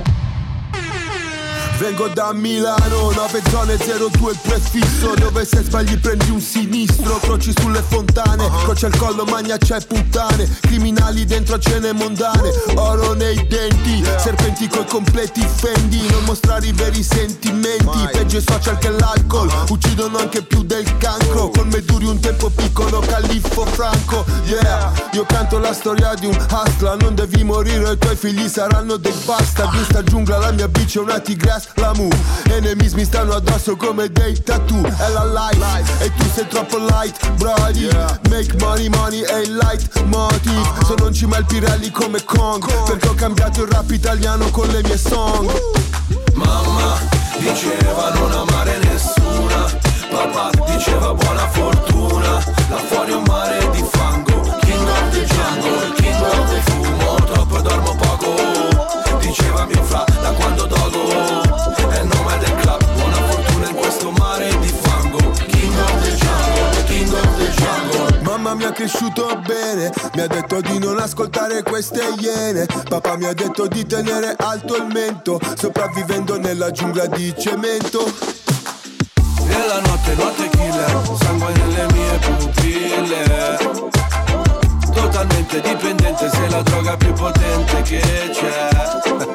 Vengo da Milano, 9 zone 02 il prefisso, dove se sbagli prendi un sinistro, croci sulle fontane, croce al collo, magna c'è puttane, criminali dentro a cene mondane, oro nei denti, serpenti coi completi fendi, non mostrare i veri sentimenti, peggio i social che l'alcol, uccidono anche più del cancro, con me duri un tempo piccolo, califfo franco, yeah, io canto la storia di un hustler, non devi morire, i tuoi figli saranno dei bastard, in sta giungla la mia bici è una tigress, la mu, enemies mi stanno addosso come dei tattoo, è la life, e tu sei troppo light, brody, make money, money è il light motive, sono un cima al Pirelli come Kong, perché ho cambiato il rap italiano con le mie song.
Mamma diceva non amare nessuna, papà diceva buona fortuna, là fuori un mare di fango, king of the jungle, king of the fumo, troppo dormo poco, diceva mio fra da quando togo, è il nome del club, buona fortuna in questo mare di fango, king of the jungle, king of the jungle.
Mamma mi ha cresciuto bene. Mi ha detto di non ascoltare queste iene. Papà mi ha detto di tenere alto il mento, sopravvivendo nella giungla di cemento.
E la notte, notte killer, sangue nelle mie pupille. Totalmente dipendente, sei la droga più potente che c'è.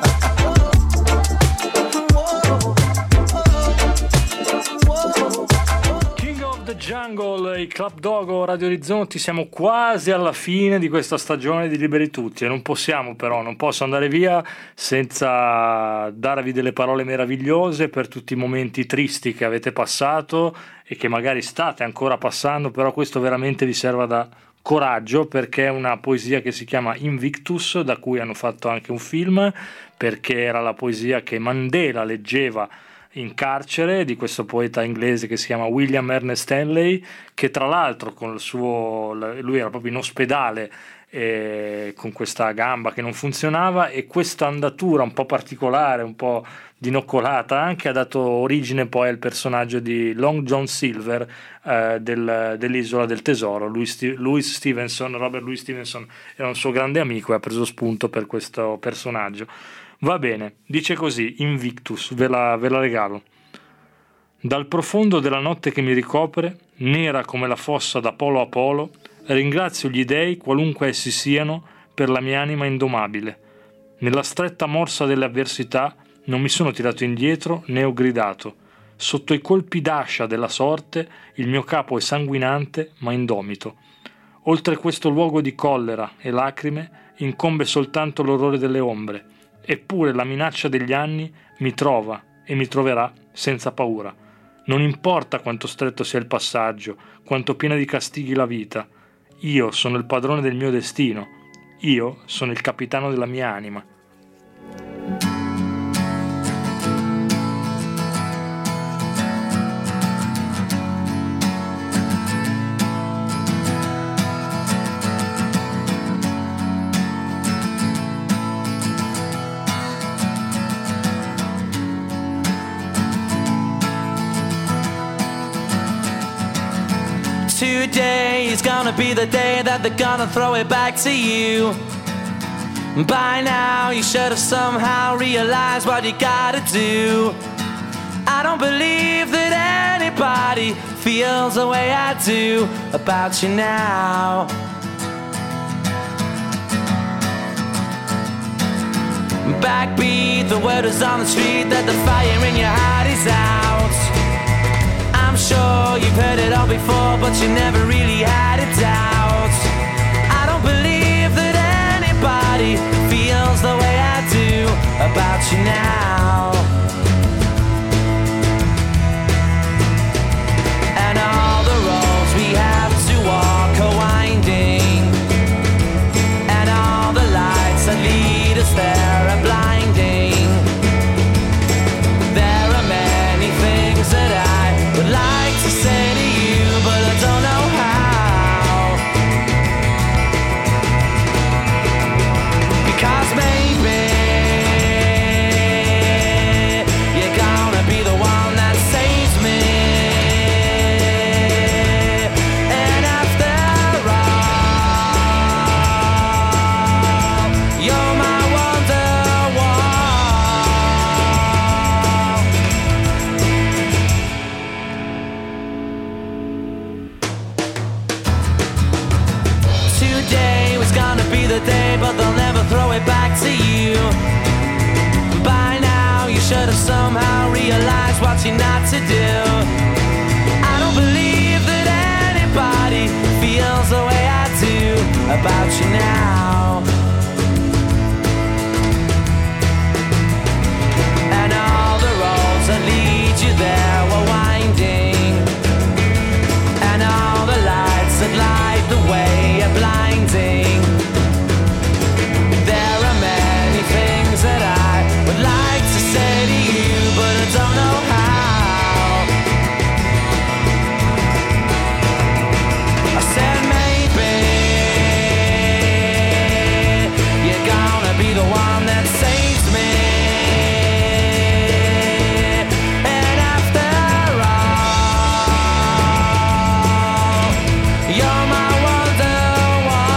Jungle, i Club Dogo, Radio Orizzonti, siamo quasi alla fine di questa stagione di Liberi Tutti e non posso andare via senza darvi delle parole meravigliose per tutti i momenti tristi che avete passato e che magari state ancora passando, però questo veramente vi serva da coraggio, perché è una poesia che si chiama Invictus, da cui hanno fatto anche un film, perché era la poesia che Mandela leggeva in carcere, di questo poeta inglese che si chiama William Ernest Henley, che tra l'altro lui era proprio in ospedale con questa gamba che non funzionava, e questa andatura un po' particolare, un po' dinoccolata anche, ha dato origine poi al personaggio di Long John Silver dell'Isola del Tesoro. Robert Louis Stevenson era un suo grande amico e ha preso spunto per questo personaggio. Va bene, dice così, Invictus, ve la regalo. Dal profondo della notte che mi ricopre, nera come la fossa da polo a polo, ringrazio gli dèi, qualunque essi siano, per la mia anima indomabile. Nella stretta morsa delle avversità non mi sono tirato indietro né ho gridato. Sotto i colpi d'ascia della sorte il mio capo è sanguinante ma indomito. Oltre questo luogo di collera e lacrime incombe soltanto l'orrore delle ombre. Eppure la minaccia degli anni mi trova e mi troverà senza paura. Non importa quanto stretto sia il passaggio, quanto piena di castighi la vita. Io sono il padrone del mio destino. Io sono il capitano della mia anima.
Today is gonna be the day that they're gonna throw it back to you. By now you should have somehow realized what you gotta do. I don't believe that anybody feels the way I do about you now. Backbeat, the word is on the street that the fire in your heart is out. I'm sure you've heard it all before, but you never really had a doubt. I don't believe that anybody feels the way I do about you now. And all the roads we have to walk are winding, and all the lights that lead us there are blinding. There are many things that I would like to say to you, but I don't know how. Because maybe you're gonna be the one that saves me. And after all, you're my Wonderwall. Today was gonna be the day, but they'll never throw it back to you. By now you should have somehow realized what you're not to do. I don't believe that anybody feels the way I do about you now. And all the roads that lead you there were winding, and all the lights that light the way are blinding. There are many things that I would like to say to you, but I don't know how. I said maybe you're gonna be the one that saves me. And after all, you're my Wonderwall.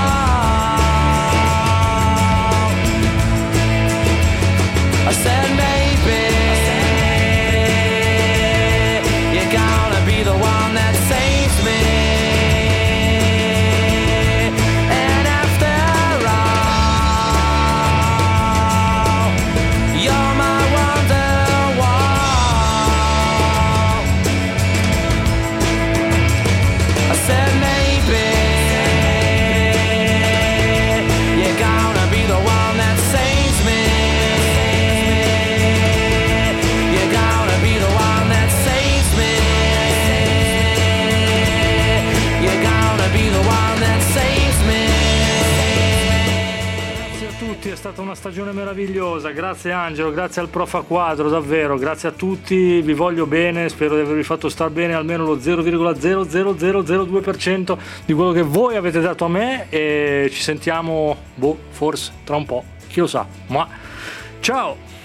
stata una stagione meravigliosa, grazie Angelo, grazie al Prof a Quadro, davvero, grazie a tutti, vi voglio bene, spero di avervi fatto star bene almeno lo 0,00002% di quello che voi avete dato a me, e ci sentiamo, forse tra un po', chi lo sa, ma ciao!